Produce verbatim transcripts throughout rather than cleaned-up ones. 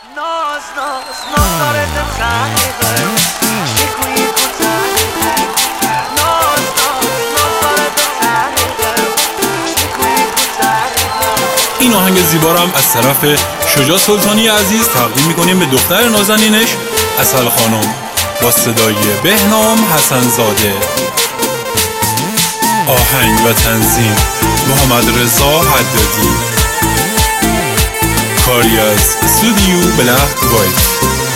ناز ناز ناز داره دل خریده شکوی کتریده ناز ناز ناز داره دل خریده شکوی کتریده. این آهنگ زیبا رو هم از طرف شجاع سلطانی عزیز تقدیم میکنیم به دختر نازنینش عسل خانم با صدای بهنام حسن زاده. آهنگ و تنظیم محمد رضا حدادی. کاری از استودیو بلک وایت.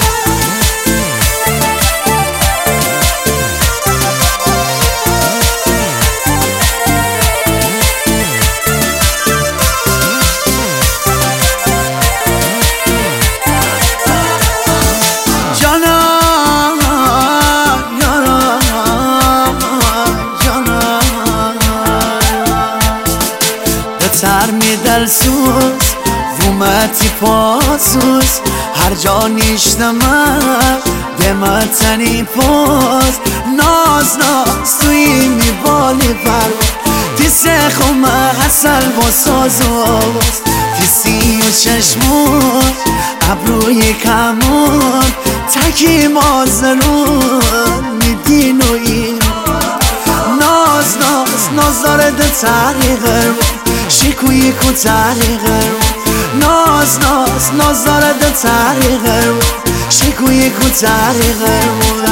تر می دل سوز ومتی پاسوز هر جا نیشتمم دمتنی پاس ناز ناز توی می بالی پر تیسه خومه حسل با ساز و آواز تیسی و چشمون ابروی کمون تکی مازرون میدین و این ناز ناز ناز داره ده طریقه شکوی کتریقه ناز ناز ناز داره ده طریقه شکوی کتریقه.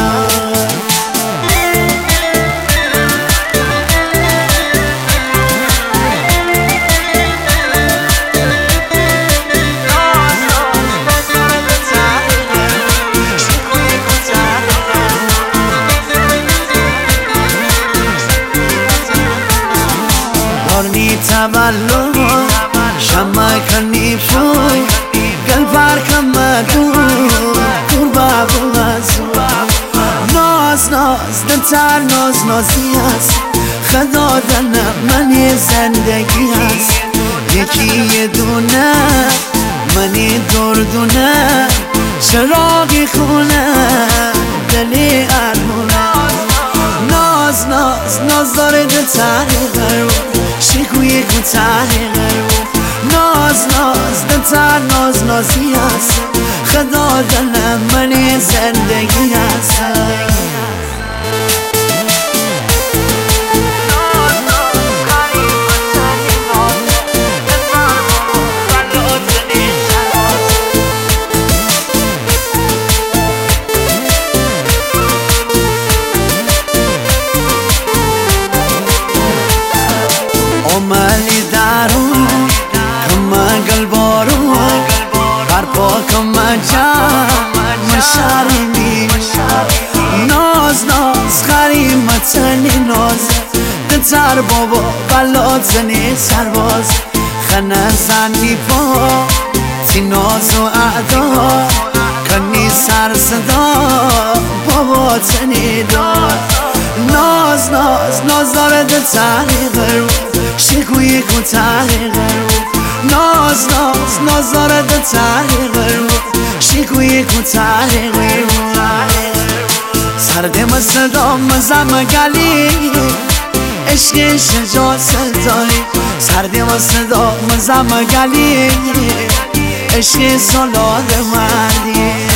دارنی تولد شمع کنی فوی گل برکم مدون دور بابو ازو ناز ناز دلتر ناز نازی هست خدا دلم منی زندگی هست یکی یه دونه منی دردونه چراغی خونه دلی ارمونه ناز ناز ناز داره دل طریقه شکوی کتریقه ناز ناز دلتر ناز نازی هست خدا دلم منی زندگی هست. عملی درون کمه گلبارون برپا کمه جمع مشرمی ناز ناز غریمتنی ناز دلتر بابا بلاد زنی سرباز خنه زنی پا تی ناز و اعدا کنی سر صدا بابا تنی داد ناز ناز ناز داره دل طریقه شکوی کتریقه ناز ناز ناز داره دل طریقه شکوی کتریقه سردم صدا مزم گلی عشق شجاع سلطانی سردم صدا مزم گلی عشق سالاد مردی